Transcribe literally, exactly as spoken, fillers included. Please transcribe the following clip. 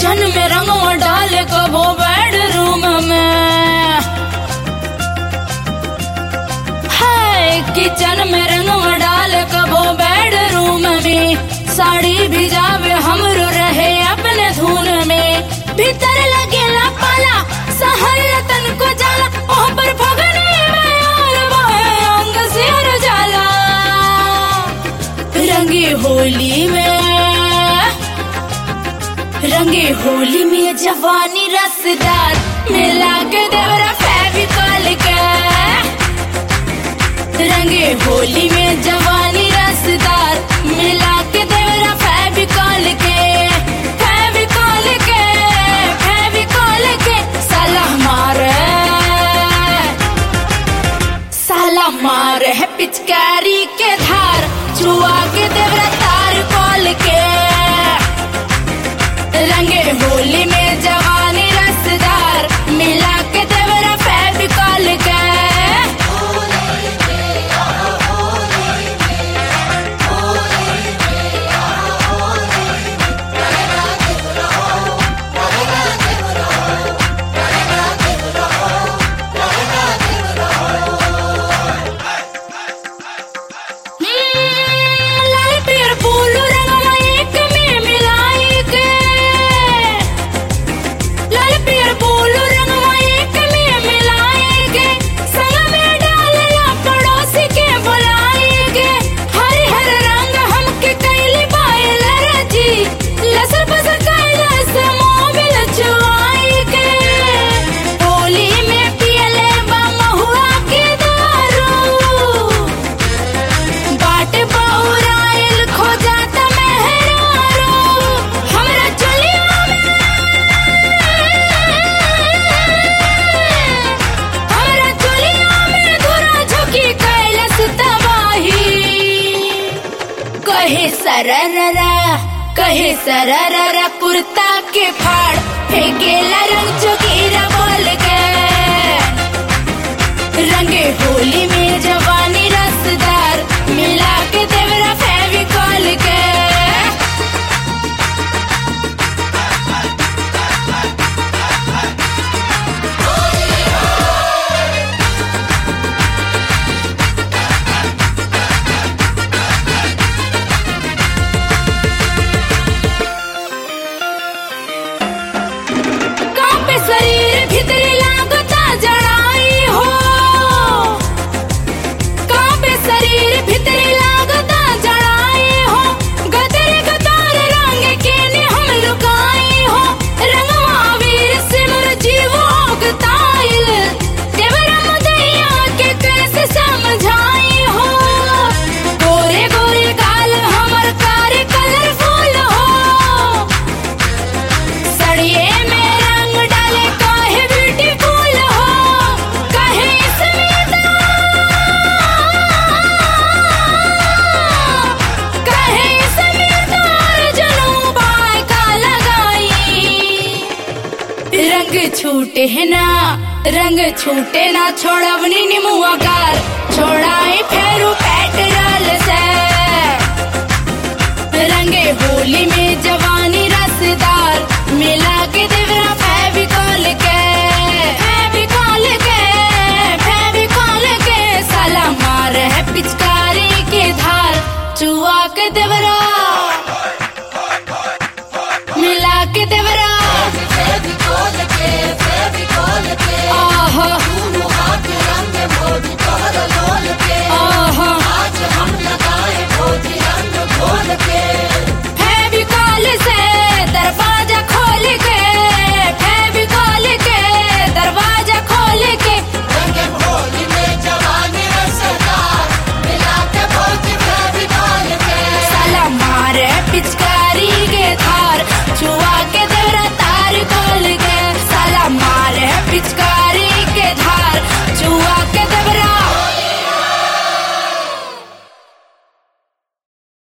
Kitchen में रंगवा डाले कबो बेडरूम में, हाय किचन में रंगवा डाले कबो बेडरूम में। साड़ी भिजावे हमरो रहे अपने धुन में, भीतर लगेला पाला सहल तन को जाला, ओह पर फगने में और बहे अंग सिर जाला। रंगे होली में, रंगे होली में जवानी रसदार, मिला के देवरा फेविकॉल के। रंगे होली में जवानी रसदार, मिला के देवरा फेविकॉल के, फेविकॉल के, फेविकॉल के। साला मारे, साला मारे है पिचकारी के धार, छुआ के देवरा तार कॉल के। रंगे होली में जवानी रसदार, मिला के देवरा फेविकॉल के। कहे सरररा, कहे सरररा कुर्ता के फाड़, फेंकेला रंग जोगीरा बोल के। रंगे होली में जवानी रसदार, मिला के देवरा फेविकॉल के। शरीर भीतरी लागता जड़ाई हो, कांपे शरीर भीतरी लागता जड़ाई हो। गदर गदार रंग के ने हम लुकाई हो, रंगवा वीर सिमर जीव होगताइल, देवरा मुदैया के कैसे समझाई हो। गोरे गोरे गाल हमर कार कलरफुल हो, सड़िए में रंग छूटे है ना, रंग छूटे ना, छोड़वनी निमुआ कार, छोड़ाई फेरू पेट्रोल से। रंगे होली में जवानी रसदार, मिला के देवरा फेविकॉल के, फेविकॉल के, फेविकॉल के। साला मार है पिचकारी के धार, चुआ के देवरा